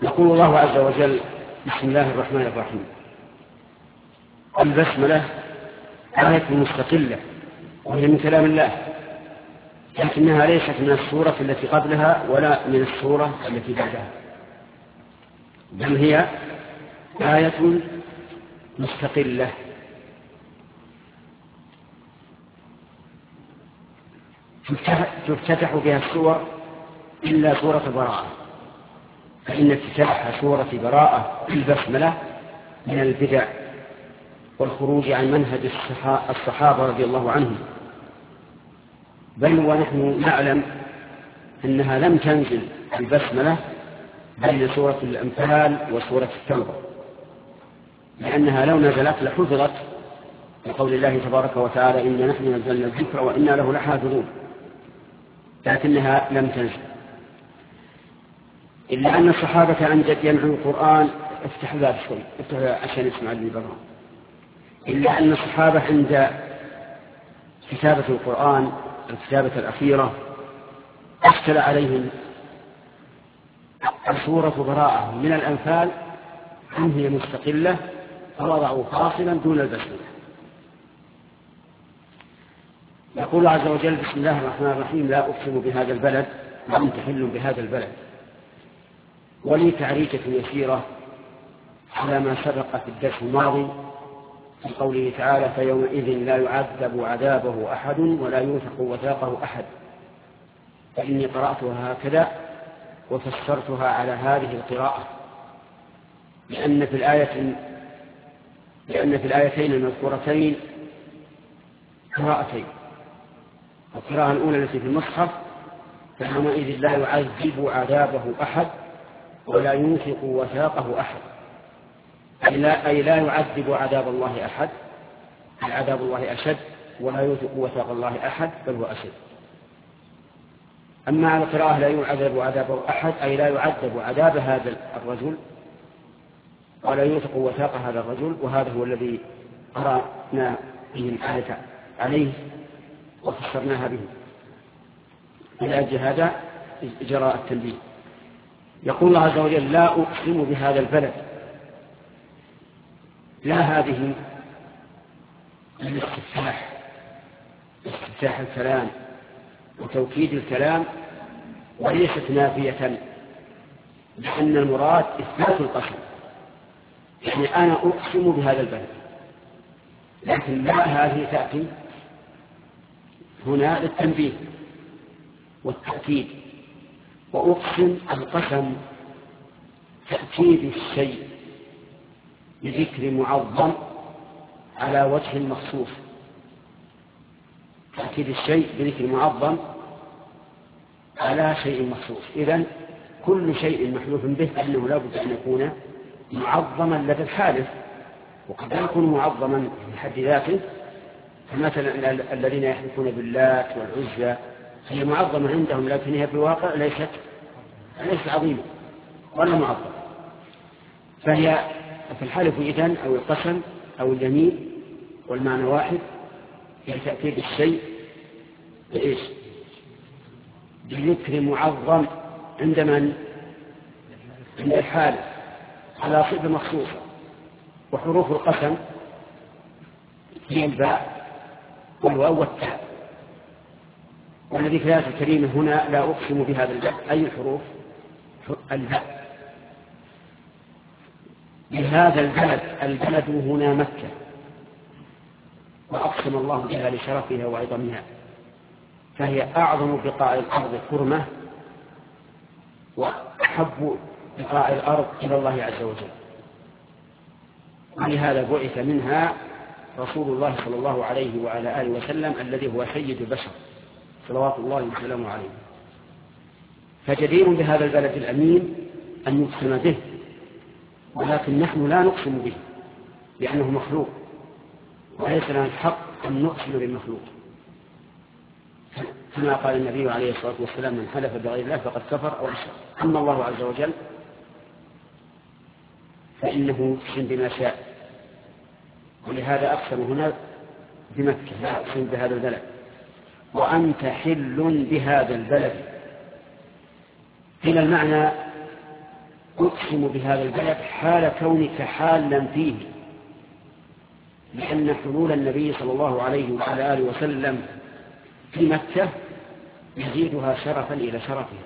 يقول الله عز وجل: بسم الله الرحمن الرحيم. البسملة آية مستقلة وهي من كلام الله، لكنها ليست من السورة التي قبلها ولا من السورة التي بعدها، بل هي آية مستقلة. تفتتح بها السور إلا سورة براءة، فإن افتتاح سورة براءة البسملة من البدع والخروج عن منهج الصحابة رضي الله عنهم، بل ونحن نعلم أنها لم تنزل البسملة بين سورة الأنفال وسورة التوبة، لأنها لو نزلت لحفظت بقول الله تبارك وتعالى: إنا نحن نزلنا الذكر وإنا له لحافظون، لكنها لم تنزل. إلا أن الصحابة عن جد يمحوا القرآن. افتح باب شوي، افتح عشان يسمع اللي برا. إلا أن الصحابة عند كتابة القرآن الكتابة الأخيرة أشكل عليهم سورة براءة من الأنفال أم هي مستقلة، فوضعوا فاصلا دون البسملة. يقول عز وجل: بسم الله الرحمن الرحيم. لا أقسم بهذا البلد وأنت حل بهذا البلد. ولي تعريكة يسيرة على ما سبق في الدرس الماضي في قوله تعالى: فيومئذ لا يعذب عذابه أحد ولا يوثق وثاقه أحد. فإني قرأتها هكذا وفسرتها على هذه القراءة، لأن في الآيتين المذكورتين قراءتين. القراءة الأولى التي في المصحف: فيومئذ لا يعذب عذابه أحد ولا يوثق وثاقه أحد، أي لا يعذب عذاب الله أحد، عذاب الله أشد، ولا يوثق وثاق الله أحد بل هو أشد. أما على القراءة لا يعذب عذابه أحد، أي لا يعذب عذاب هذا الرجل ولا يوثق وثاق هذا الرجل، وهذا هو الذي قرأنا به الآية عليه وفسرناها به. لأجل هذا جراء التنبيه. يقول الله عز وجل: لا أقسم بهذا البلد. لا هذه استفتاح الكلام وتوكيد الكلام، وليست نافية، لأن المراد إثبات القسم، يعني أنا أقسم بهذا البلد. لكن لا هذه تأتي هنا للتنبيه والتأكيد. وأقسم القسم تأكيد الشيء بذكر معظم على وجه مخصوص. تأكيد الشيء بذكر معظم على شيء مخصوص. إذن كل شيء محلوف به فإنه لا بد أن يكون معظما لدى الحالف، وقد يكون معظما في حد ذاته. فمثلا الذين يحلفون باللات والعزى هي معظمة عندهم، لكن هي في الواقع ليست عظيمة ولا معظمة. فهي في الحلف إذن أو القسم أو اليمين والمعنى واحد، هي تأكيد الشيء بإيش؟ بذكر معظم عند من؟ عند الحالف على صفة مخصوصة. وحروف القسم هي الباء والواو والتاء. والذي في الآية الكريمة هنا: لا أقسم بهذا البلد، أي الحروف؟ الباء. بهذا البلد هنا مكة، وأقسم الله بها لشرفها وعظمها، فهي أعظم بقاع الأرض حرمة وأحب بقاع الأرض إلى الله عز وجل. ولهذا بعث منها رسول الله صلى الله عليه وعلى آله وسلم الذي هو سيد البشر صلوات الله وسلامه عليه. فجدير بهذا البلد الأمين أن يقسم به، ولكن نحن لا نقسم به لأنه مخلوق، وليس لنا الحق أن نقسم بالمخلوق، كما قال النبي عليه الصلاة والسلام: من حلف بغير الله فقد كفر أو أشرك. أما الله عز وجل فإنه يقسم بما شاء، ولهذا أقسم هنا بمكة، لا أقسم بهذا البلد. وأنت حل بهذا البلد. هنا المعنى أقسم بهذا البلد حال كونك حالا فيه، لأن حلول النبي صلى الله عليه وعلى آله وسلم في مكة يزيدها شرفا إلى شرفها.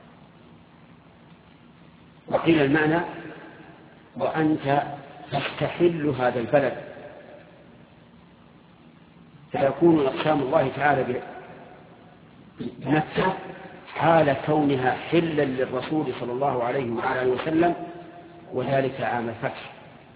وقيل المعنى وأنت تستحل هذا البلد، فيكون أقسام الله تعالى بمكة حال كونها حلا للرسول صلى الله عليه وعلى آله وسلم، وذلك عام الفتح،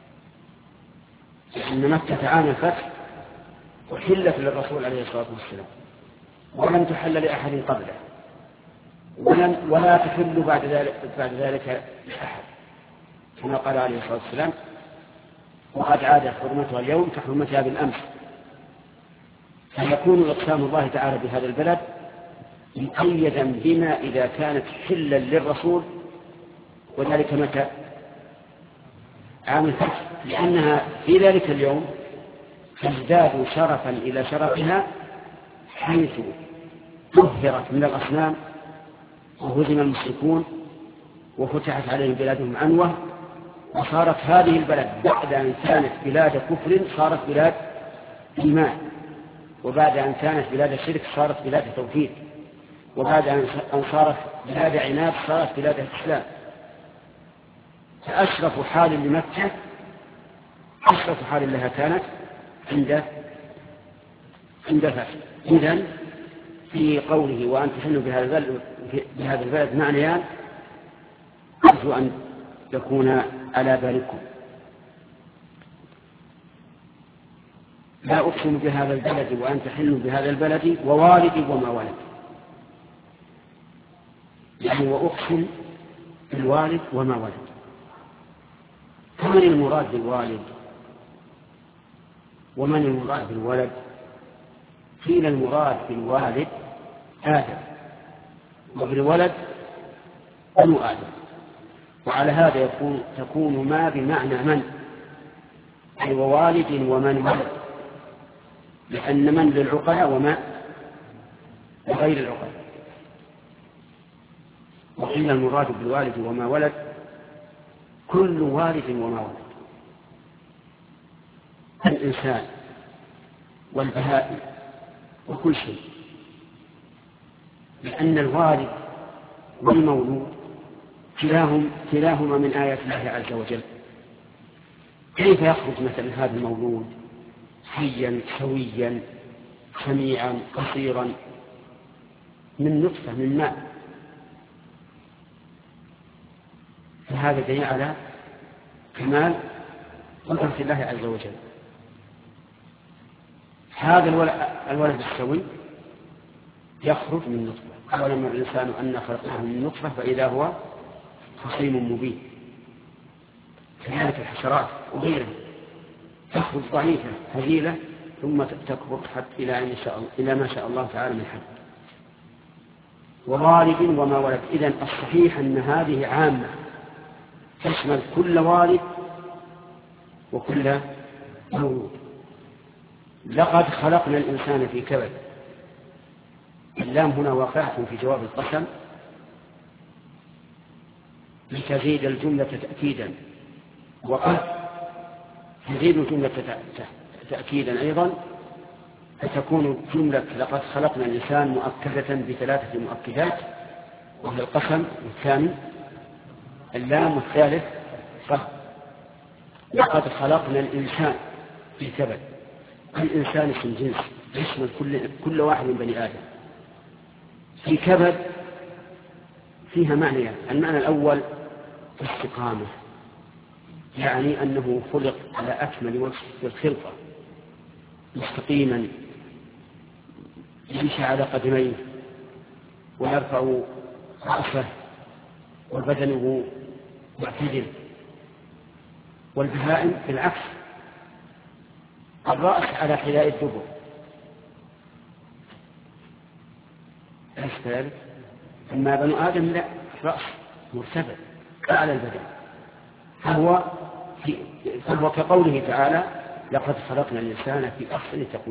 لأن مكة عام الفتح وحلت للرسول عليه الصلاة والسلام، ولم تحل لأحد قبله، ولا تحل بعد ذلك لأحد، كما قال عليه الصلاة والسلام: وقد عادت حرمتها اليوم كحرمتها بالأمس. فيكون إقسام الله تعالى بهذا البلد مقيدا بما إذا كانت حلا للرسول، وذلك متى؟ عام الفتح، لأنها في ذلك اليوم تزداد شرفا إلى شرفها، حيث طهرت من الأصنام وهزم المشركون وفتحت عليهم بلادهم عنوة، وصارت هذه البلد بعد أن كانت بلاد كفر صارت بلاد إيمان، وبعد أن كانت بلاد شرك صارت بلاد توحيد، وبعد أن صارت بلاد عناد صارت بلاد الإسلام. فأشرف حال لمكة أشرف حال لها كانت عند الفتح. إذن في قوله وأن تحلوا بهذا البلد معنيان أرجو أن تكون على بالكم. لا أقسم بهذا البلد وأن تحلوا بهذا البلد ووالد وما ولد، يعني وأقسم بالوالد وما ولد. فمن المراد بالوالد ومن المراد بالولد؟ قيل المراد بالوالد آدم، وبالولد بنو آدم، وعلى هذا تكون ما بمعنى من، أي ووالد ومن ولد، لأن من للعقلاء وما لغير العقلاء. وقيل المراد بالوالد وما ولد كل والد وما ولد، الإنسان والبهائم وكل شيء، لأن الوالد والمولود كلاهما من آيات الله عز وجل. كيف يخرج مثلا هذا المولود حيا سويا سميعا قصيرا من نطفة من ماء؟ فهذا دليل على كمال قدرة الله عز وجل. هذا الولد السوي يخرج من نطفة، أولم ير الإنسان أنا خلقناه من نطفة فإذا هو خصيم مبين. كذلك الحشرات وغيرها تخرج ضعيفة هزيلة ثم تكبر حتى إلى ما شاء الله تعالى من حد. ووالد وما ولد، إذن الصحيح أن هذه عامة تشمل كل والد وكل مولود. لقد خلقنا الإنسان في كبد، اللام هنا واقعة في جواب القسم لتزيد الجملة تأكيدا، وقد تزيد الجملة تأكيدا أيضا، فتكون جملة لقد خلقنا الإنسان مؤكدة بثلاثة مؤكدات، وهي القسم والثاني اللام والثالث صح. لقد خلقنا الإنسان في كبد، الإنسان اسم جنس يشمل كل واحد من بني آدم. في كبد فيها معنيان: المعنى الأول استقامة، يعني أنه خلق على أكمل وجه الخلقة مستقيما، يمشي على قدميه ويرفع رأسه وبدنه معتدل. والبهائم بالعكس، الرأس على حذاء الدبر، أليس كذلك؟ أما بنو آدم لا، رأس مرتفع على البدن، فهو كقوله تعالى: لقد خلقنا الإنسان في أحسن تقويم.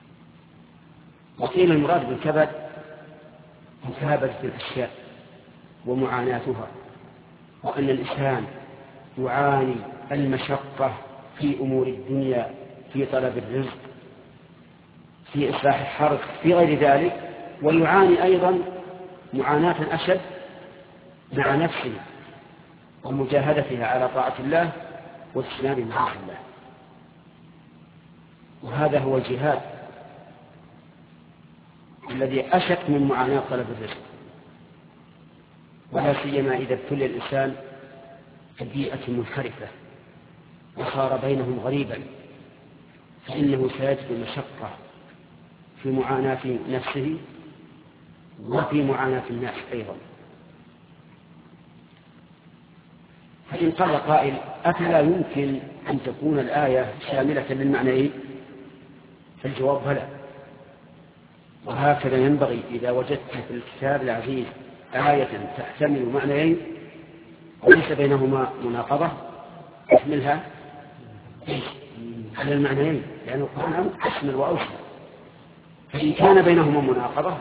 وقيل المراد بالكبد مكابدة الأشياء، ومعاناتها، وأن الإنسان يعاني المشقة في أمور الدنيا، في طلب الرزق، في إصلاح الحرث، في غير ذلك، ويعاني أيضا معاناة أشد مع نفسه ومجاهدتها على طاعة الله واجتناب معاصي الله. وهذا هو الجهاد الذي أشد من معاناة طلب الرزق، ولا سيما إذا ابتلي الإنسان ببيئة منحرفة وصار بينهم غريبا، فإنه سيجد مشقة في معاناة نفسه وفي معاناة الناس أيضا. فإن قال قائل: أفلا يمكن أن تكون الآية شاملة للمعنيين؟ فالجواب بلى، وهكذا ينبغي إذا وجدت في الكتاب العزيز آية تحتمل معنيين وليس بينهما مناقضة احملها على المعنيين، لأن القرآن أشمل وأوسع. فإن كان بينهما مناقضة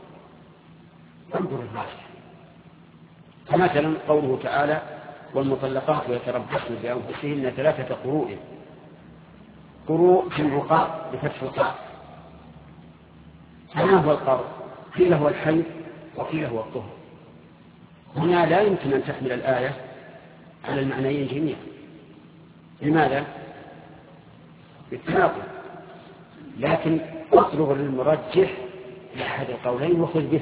فانظر الراجح. فمثلا قوله تعالى: والمطلقات يتربصن بأنفسهن 3 قروء. قروء في العقاء بفتح القاف. فما هو القرء؟ قيل هو الحيض وقيل هو الطهر. هنا لا يمكن أن تحمل الآية على المعنيين جميعا. لماذا؟ بالتناقض. لكن اطلب للمرجح لأحد القولين وخذ به.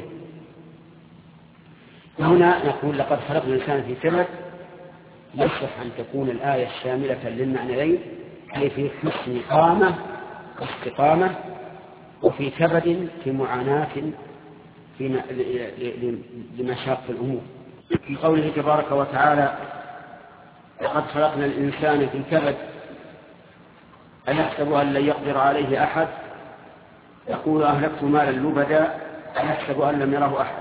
هنا نقول: لقد خلقنا الإنسان في كبد. يصح أن تكون الآية شاملة للمعنيين، أي في حسن قامة واستقامة، وفي كبد في معاناة لمشاق الأمور. في قوله تبارك وتعالى: لقد خلقنا الإنسان في كبد أيحسب أن لن يقدر عليه أحد، يقول أهلكت مالا لبدا أيحسب أن لم يره أحد.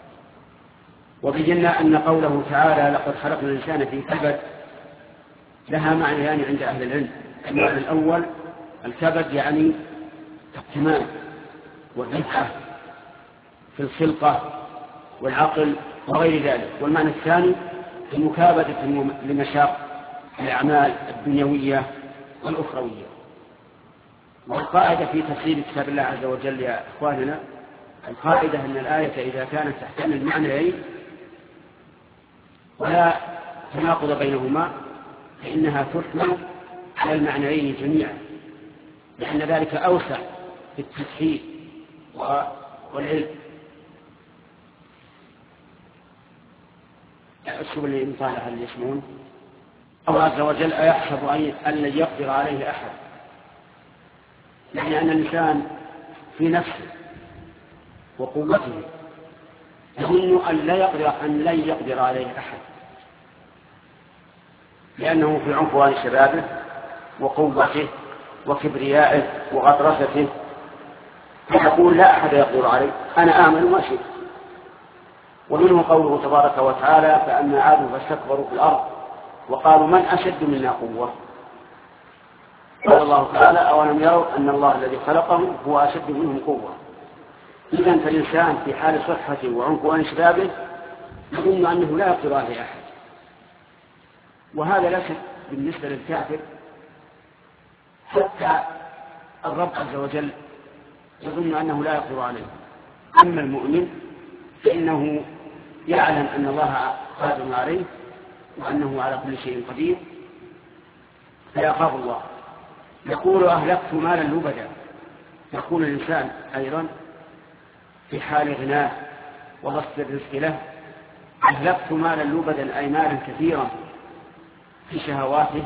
وبينا أن قوله تعالى: لقد خلقنا الإنسان في كبد لها معنيان عند أهل العلم. المعنى الأول: الكبد يعني التمام والرفعة في الخلقة والعقل وغير ذلك. والمعنى الثاني: المكابدة لمشاق الأعمال الدنيوية والأخروية. والقاعدة في تفسير كتاب الله عز وجل يا إخواننا، القاعدة أن الآية إذا كانت تحتمل معنيين ولا تناقض بينهما فإنها تحمل على المعنيين جميعا، لأن ذلك أوسع في التفسير والعلم. أسلوب الإنطالة اللي يسمون الله عز وجل: أيحسب أن لن يقدر عليه أحد، يعني أن الإنسان في نفسه وقوته يظن أن لن يقدر عليه أحد، لأنه في عنفوان شبابه وقوته وكبريائه وغطرسته، فيقول: لا أحد يقدر عليه، أنا آمن ما شئت. ومنه قوله تبارك وتعالى: فأما عاد فاستكبروا في الأرض وقالوا من أشد منا قوة. قال الله تعالى: أولم يروا أن الله الذي خلقهم هو أشد منهم قوة. إذن فالإنسان في حال صحته وعنفوان شبابه يظن أنه لا يقدر عليه أحد، وهذا لا شك بالنسبة للكافر. حتى الرب عز وجل يظن أنه لا يقدر عليه. أما المؤمن فإنه يعلم أن الله قادر عليه وأنه على كل شيء قدير، فيخاف الله. يقول: أهلكت مالا لبدا. يقول الإنسان أيضا في حال غناه وبسط الرزق له: أهلكت مالا لبدا، أي مالا كثيرا في شهواته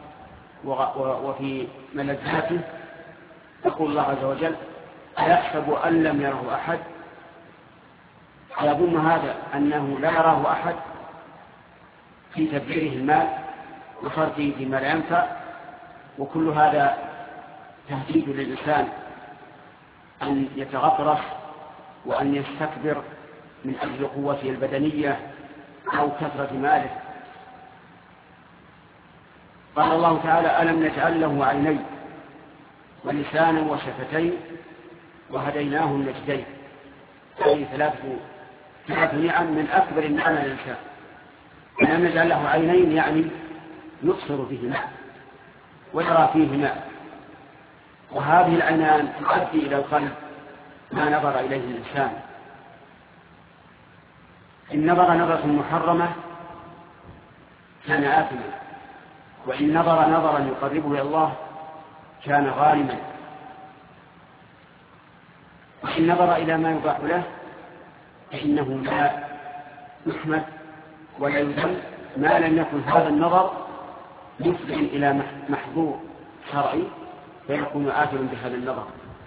وفي ملذاته. يقول الله عز وجل: أيحسب أن لم يره أحد. يظن هذا أنه لا يراه أحد في تبذيره المال وصرفه فيما لا ينفع، وكل هذا تهديد للإنسان أن يتغطرس وأن يستكبر من أجل قوته البدنية أو كثرة ماله. قال الله تعالى: ألم نجعل له عينين ولسانا وشفتين وهديناه النجدين، أي 3 ثلاث نعم من أكبر النعم للإنسان، أن نجعل له عينين يعني يبصر فيهما ويرى فيهما، وهذه العينان تؤدي إلى القلب ما نظر إليه الإنسان. إن نظر نظرة محرمة كان آثما، وإن نظر نظرا يقربه إلى الله كان غانما، وإن نظر إلى ما يباح له فإنه لا يحمد ولا يذل ما لم يكن هذا النظر يفضي إلى محظور شرعي فيكون آثما بهذا النظر.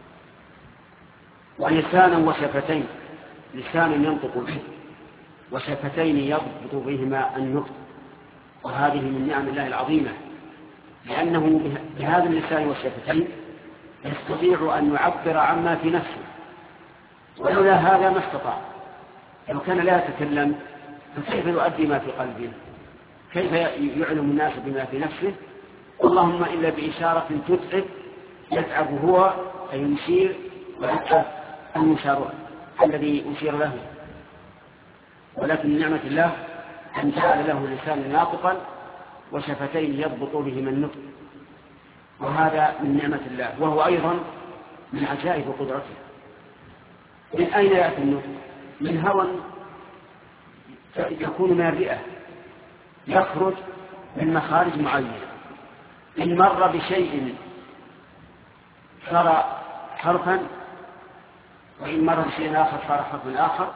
ولسانا وشفتين، لسان ينطق به وشفتين يضبط بهما النطق، وهذه من نعم الله العظيمة، لأنه بهذا اللسان والشفتين يستطيع أن يعبر عما في نفسه، ولولا هذا ما استطاع. لو كان لا يتكلم فكيف يؤدي ما في قلبه؟ كيف يعلم الناس بما في نفسه؟ اللهم إلا بإشارة تتعب يتعب هو أي يشير ويتعب المشار الذي يشير له. ولكن من نعمة الله أن جعل له لسانا ناطقا وشفتين يضبط بهما النطق، وهذا من نعمة الله، وهو أيضا من عجائب قدرته. من أين يأتي النطق؟ من هوى يكون من الرئة، يخرج من مخارج معينة، إن مر بشيء صار حرفا، وإن مر بشيء آخر صار حرفا آخر،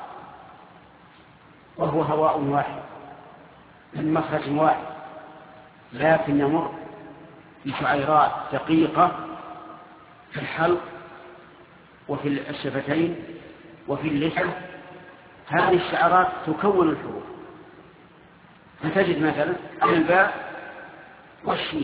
وهو هواء واحد من مخرج واحد، لكن يمر بشعيرات دقيقة في الحلق وفي الشفتين وفي اللحية. هذه الشعرات تكون الحروف، فتجد مثلا الباء والشين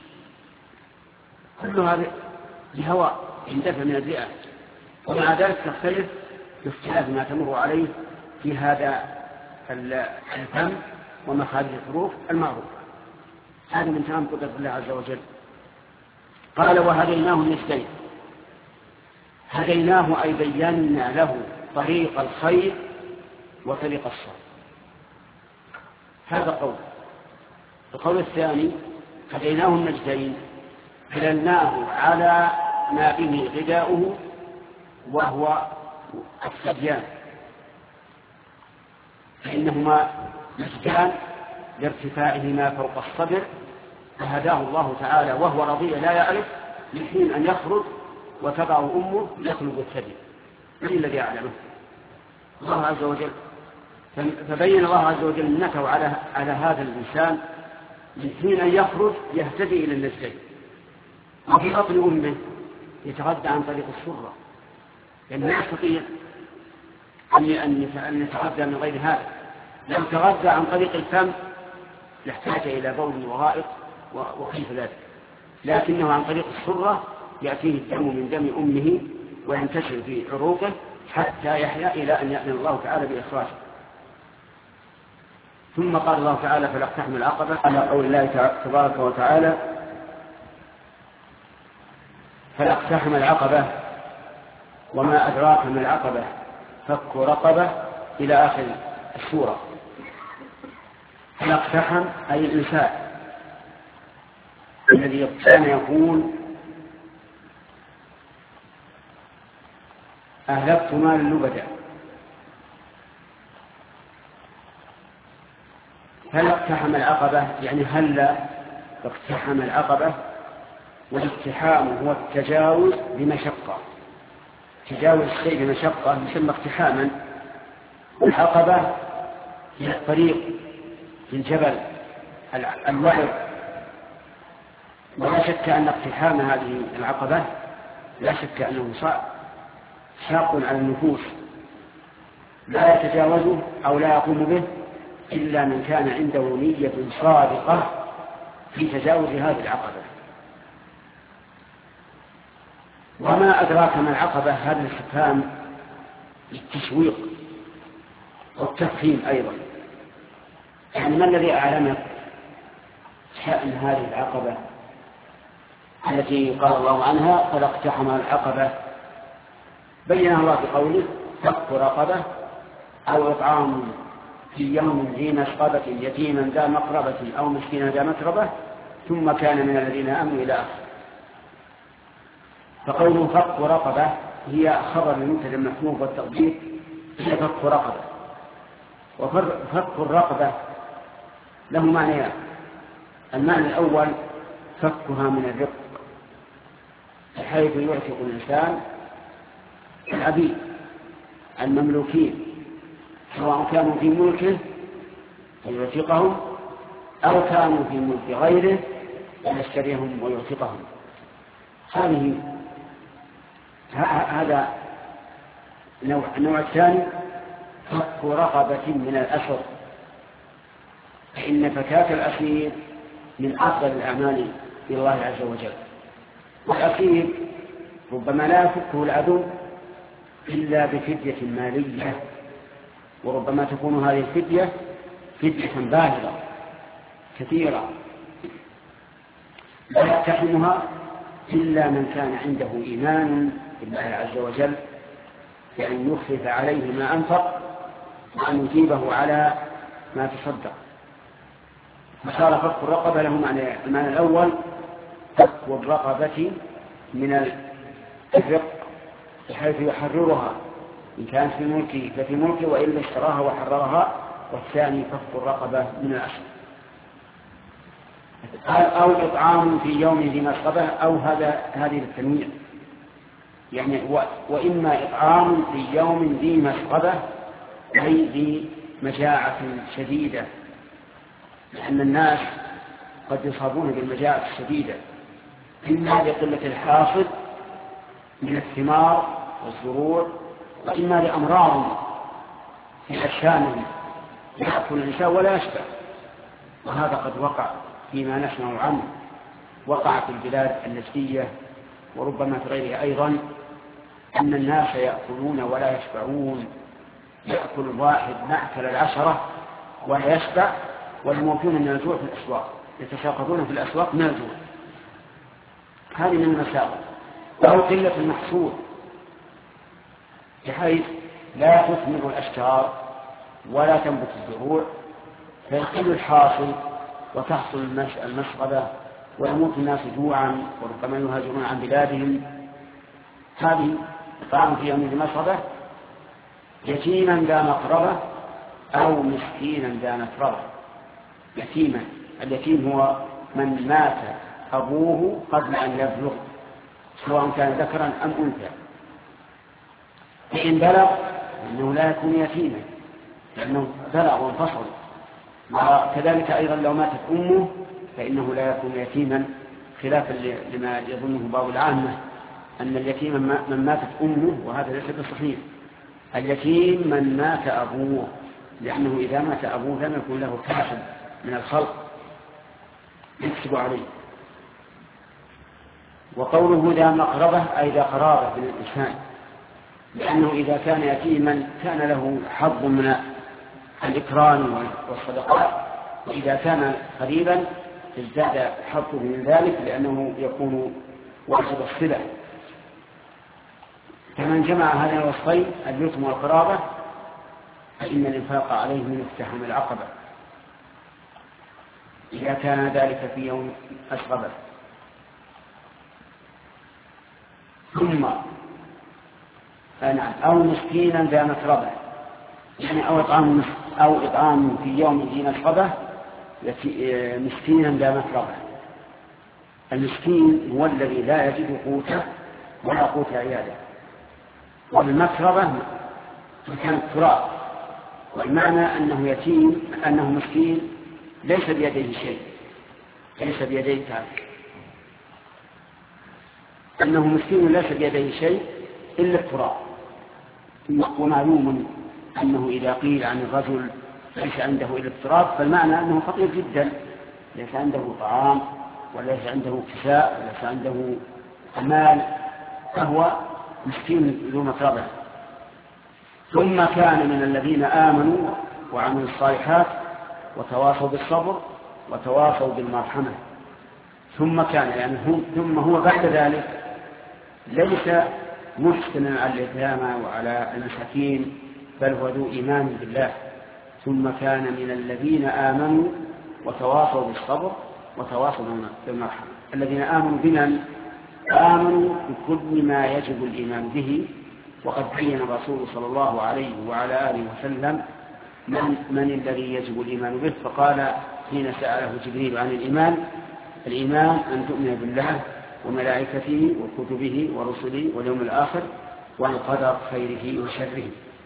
كل هذا الهواء يندفع من الرئة، ومع ذلك تختلف باختلاف ما تمر عليه في هذا الفم ومخارج الحروف المعروفة. هذا من تمام قدرة الله عز وجل. قال وهديناه النجدين، هديناه أي بينا له طريق الخير وطريق الشر. هذا قول. القول الثاني هديناه النجدين، دللناه على ما به غذاؤه وهو الصبيان، فإنهما نجدان لارتفاعهما فوق الصبر، فهداه الله تعالى وهو رضيع لا يعرف من حين أن يخرج وتضع أمه يخلق الثدي. من الذي يعلمه؟ الله عز وجل. فبين الله عز وجل منته على هذا الإنسان من حين أن يخرج يهتدي إلى النجدين، وفي بطن أمه يتغذى عن طريق السرة، لأنه لا يستطيع أن يتغذى من غير هذا. لو تغذى عن طريق الفم يحتاج إلى بول وغائط وكيف ذلك، لكنه عن طريق السرة يأتيه الدم من دم أمه وينتشر في عروقه حتى يحيا إلى أن يأذن الله تعالى بإخراجه. ثم قال الله تعالى فلا اقتحم العقبة، على قول الله تبارك وتعالى فلا اقتحم العقبة وما أدراك ما العقبة فك رقبة إلى آخر السورة. فلا اقتحم أي الإنسان الذي كان يقول أهلكت مال اللبدة. هل اقتحم العقبة يعني هل اقتحم العقبة، والاقتحام هو التجاوز بمشقة، تجاوز الشيء بمشقة يسمى اقتحاما. العقبة هي الطريق في الجبل الوعر، ولا شك أن اقتحام هذه العقبة لا شك أنه شاق على النفوس، لا يتجاوزه أو لا يقوم به إلا من كان عنده نية صادقة في تجاوز هذه العقبة. وما أدراك ما العقبة، هذا الاستفهام للتشويق والتفهيم أيضا، يعني ما الذي أعلمك شأن هذه العقبة التي قال الله عنها فلا اقتحم العقبة؟ بينها الله بقوله فك رقبة أو إطعام في يوم ذي مسغبة يتيما ذا مقربة أو مسكينا ذا متربة ثم كان من الذين آمنوا إلى آخره. فقوله فك رقبة هي خبر المبتدأ المحذوف والتقدير هي فك رقبة. وفك الرقبة له معنيان: المعنى الأول فكها من الرق بحيث يعتق الإنسان العبيد المملوكين سواء كانوا في ملكه فيعتقهم أو كانوا في ملك غيره ويشتريهم ويعتقهم. هذا النوع الثاني فك رقبة من الأسر، فإن فكاك الأسير من أفضل الأعمال إلى الله عز وجل. والأسير ربما لا يفكه العدو إلا بفدية مالية، وربما تكون هذه الفدية فدية بالغة كثيرة لا يقتحمها إلا من كان عنده إيمان بالله عز وجل، يعني يخفف عليه ما أنفق وأن يجيبه على ما تصدق. فصار فك الرقبة له المعنى الأول فك الرقبة من الرق بحيث يحررها إن كانت في ملكه ففي ملكه وإلا اشتراها وحررها. والثاني فك الرقبة من الأسر. أو إطعام في يوم ذي مسغبة أو هذه التنويع يعني وإما إطعام في يوم ذي مسغبة أي ذي مجاعة شديدة، لأن الناس قد يصابون بالمجاعة الشديدة إما لقلة الحاصل من الثمار والزروع وإما لأمراض في أجسامهم يأكل الإنسان ولا يشبع. وهذا قد وقع فيما نسمع عنه، وقع في البلاد النجدية وربما في غيرها أيضا، أن الناس يأكلون ولا يشبعون، يأكل الواحد مأكل العشرة ولا يشبع، والموتون من الجوع في الأسواق، يتساقطون في الأسواق من الجوع. هذه من المساوئ. أو قلة المحصول بحيث لا تثمر الأشجار ولا تنبت الزروع فيقل الحاصل وتحصل المسغبة ويموت الناس جوعا وربما يهاجرون عن بلادهم. هذه إطعام في يوم ذي مسغبة يتيما ذا مقربة أو مسكينا ذا متربة. يتيما، اليتيم هو من مات أبوه قبل أن يبلغ سواء كان ذكرا أم أنثى، فإن بلغ إنه لا يكون يتيما لأنه بلغ وانفصل. وكذلك أيضا لو ماتت أمه فإنه لا يكون يتيما، خلافا لما يظنه بعض العامة أن اليتيم من ماتت أمه، وهذا ليس بصحيح. اليتيم من مات أبوه، لأنه إذا مات أبوه لم يكن له كاسب من الخلق يكسب عليه. وقوله ذا مقربة أي ذا قرابة من الإنسان، لأنه إذا كان يتيما كان له حظ من الإكرام والصدقات، وإذا كان قريبا ازداد حظه من ذلك لأنه يكون واجب الصلة. فمن جمع هذين الوصفين اليتم والقرابة فإن الإنفاق عليه من اقتحام العقبة إذا كان ذلك في يوم أسغبة. ثم أو مسكينا ذا متربة، يعني أو إطعام في يوم ذي مسغبة مسكينا ذا متربة. المسكين هو الذي لا يجد قوته ولا قوت عياله، والمتربة مكان التراب، والمعنى أنه يتيم أنه مسكين ليس بيديه شيء، ليس بيديه تارك، أنه مسكين ليس بيديه شيء إلا التراب. ومعلوم أنه إذا قيل عن الرجل ليس عنده إلا التراب فالمعنى أنه فقير جدا، ليس عنده طعام وليس عنده كساء وليس عنده مال، فهو مسكين ذو متربة. ثم كان من الذين آمنوا وعملوا الصالحات وتواصوا بالصبر وتواصوا بالمرحمة. ثم كان يعني ثم هو بعد ذلك ليس محسنا على اليتامى وعلى المساكين بل هو ذو إيمان بالله، ثم كان من الذين آمنوا وتواصوا بالصبر وتواصوا بالمرحمة. الذين آمنوا بمن؟ آمنوا بكل ما يجب الإيمان به، وقد بين الرسول صلى الله عليه وعلى آله وسلم من الذي يجب الإيمان به، فقال حين سأله جبريل عن الإيمان أن تؤمن بالله وملائكته وكتبه ورسله واليوم الآخر والقدر خيره وشره.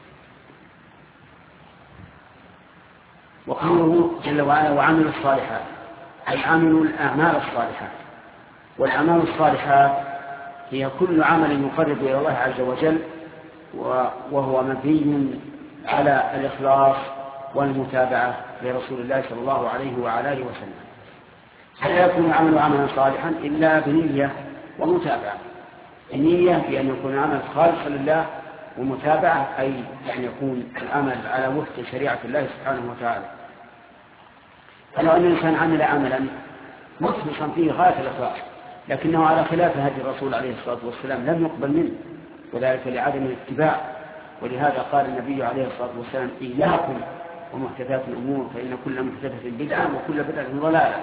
وقوله جل وعلا وعملوا الصالحات، أي عملوا الأعمال الصالحات. والأعمال الصالحات هي كل عمل يقرب إلى الله عز وجل، وهو مبني على الإخلاص والمتابعة لرسول الله صلى الله عليه وعلى آله وسلم. فلا يكون العمل عملا صالحا إلا بنية ومتابعة. النية بأن يكون العمل خالصا لله، ومتابعة أي أن يكون العمل على وفق شريعة الله سبحانه وتعالى. فلو أن الإنسان عمل عملا مخلصا فيه غاية الإخلاص لكنه على خلاف هدي الرسول عليه الصلاة والسلام لم يقبل منه، وذلك لعدم الاتباع. ولهذا قال النبي عليه الصلاة والسلام إياكم ومحدثات الأمور فإن كل محدثة بدعة وكل بدعة ضلالة.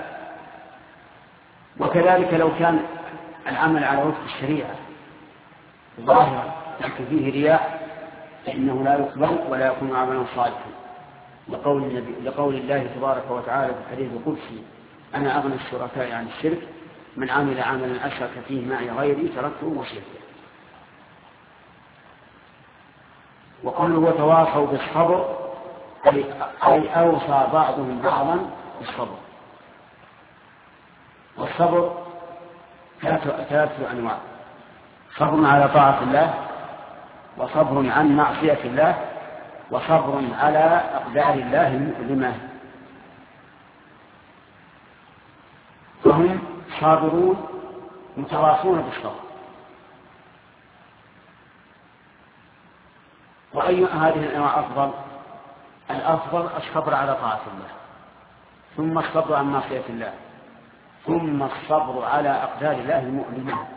وكذلك لو كان العمل على وفق الشريعة ظاهرا لكن فيه رياء فإنه لا يقبل ولا يكون عملا صالحا، لقول الله تبارك وتعالى في الحديث القدسي أنا أغنى الشركاء عن الشرك من عمل عملا أشرك فيه معي غيري تركته وشركه. وقوله وتواصوا بالصبر أي أوصى بعضهم بعضا بالصبر. والصبر ثلاثة أنواع: صبر على طاعة الله، وصبر عن معصية الله، وصبر على أقدار الله المؤلمة. فهم صابرون متواصون بالصبر. وأي هذه الأنواع أفضل؟ الأفضل الصبر على طاعة الله، ثم الصبر عن معصية الله، ثم الصبر على أقدار الله المؤلمة.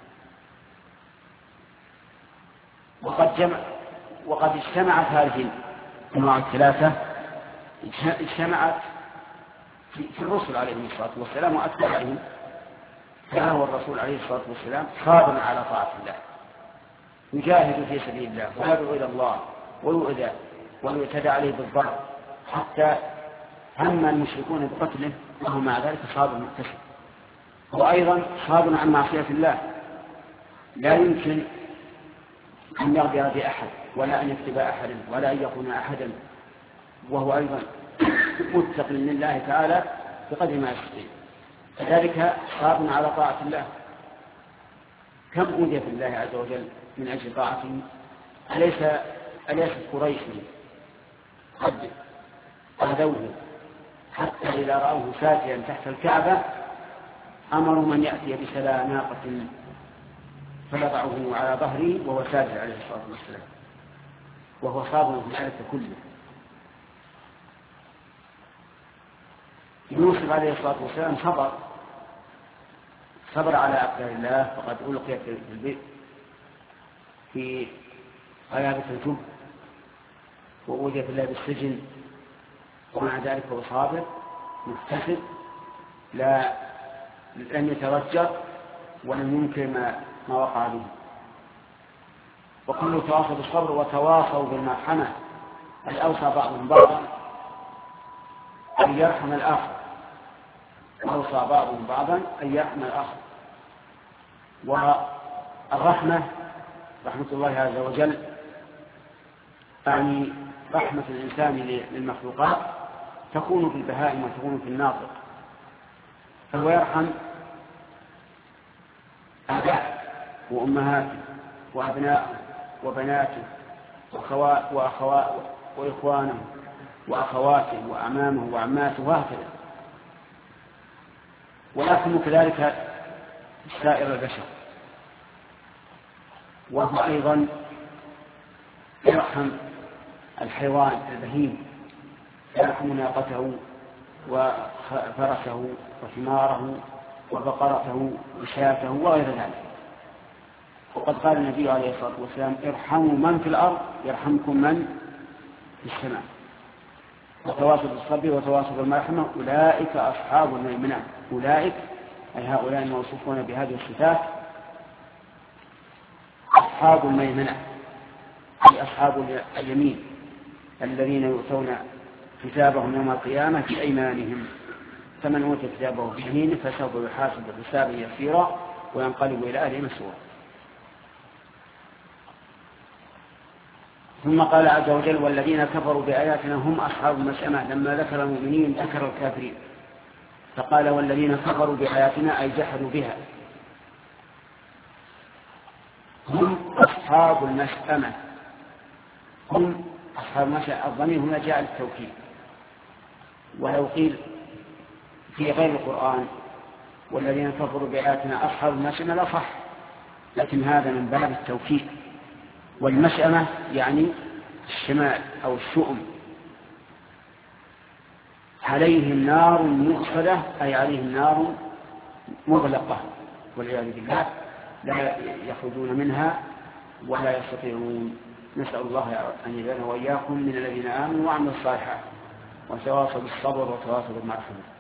وقد اجتمعت هذه الأنواع الثلاثة، اجتمعت في الرسل عليهم الصلاة والسلام وأتباعهم. كان هو الرسول عليه الصلاة والسلام صابرا على طاعة الله، يجاهد في سبيل الله ويدعو إلى الله ويؤذى ويعتدى عليه بالضرب حتى هم المشركون بقتله، وهو مع ذلك صابر مكتسب. هو أيضا صابر عن معصية الله، لا يمكن أن يغدر بأحد ولا أن يكتب أحدا ولا أن يكون أحدا، وهو أيضا متق لله تعالى بقدر ما يستطيع. كذلك صابر على طاعة الله. كم أوذي في الله عز وجل من أجل طاعته؟ أليس قريش قد أذوه حتى إذا رأوه ساجدا تحت الكعبة أمروا من يأتي بسلا ناقة فلضعه على ظهره وهو ساجد عليه الصلاة والسلام، وهو صابر في ذلك كله. يوسف عليه الصلاة والسلام صبر على أقدار الله، فقد ألقي في البئر في غيابة الجب وأوذي في الله بالسجن، ومع ذلك هو صابر محتسب لم يترجر ولم ينكر ما وقع به. وكل تواصوا بالصبر وتواصوا بالمرحمة، أي أوصى بعضهم بعضا أن يرحم الآخر، أوصى بعضهم بعضا أن يرحم الآخر. والرحمة رحمة الله عز وجل يعني رحمة الإنسان للمخلوقات تكون في البهائم وتكون في الناطق، فهو يرحم آباءه وأمهاته وأبناءه وبناته وإخوانه وأخواته وأعمامه وعماته وهكذا، ويرحم كذلك سائر البشر. وهو أيضا يرحم الحيوان البهيم، يرحم ناقته وفرسه وحماره وبقرته وشاته وغير ذلك. وقد قال النبي عليه الصلاة والسلام ارحموا من في الأرض يرحمكم من في السماء. وتواصوا بالصبر وتواصوا بالمرحمة أولئك أصحاب الميمنة. أولئك أي هؤلاء الموصوفون بهذه الصفات أصحاب الميمنة، أي أصحاب اليمين الذين يؤتون كتابهم يوم القيامة بأيمانهم. فمن أوتي كتابه بيمينه فسوف يحاسب حسابا يسيرا وينقلب إلى أهله مسرورا. ثم قال عز وجل والذين كفروا بآياتنا هم أصحاب المشأمة. لما ذكر المؤمنين ذكر الكافرين، فقال والذين كفروا بآياتنا أي جحدوا بها هم أصحاب المشأمة. هم أصحاب المشأمة، الضمير هنا جاء للتوكيد. ولو قيل في غير القرآن والذين كفروا بآياتنا أصحاب المشأمة لا صح، لكن هذا من باب التوكيد. والمشأمة يعني الشمال أو الشؤم. عليهم نار مؤصدة أي عليهم نار مغلقة والعياذ بالله، لا يخرجون منها ولا يستطيعون. نسأل الله أن يجعلنا وإياكم من الذين آمنوا وعملوا الصالحات وتواصوا بالصبر وتواصوا بالمرحمة.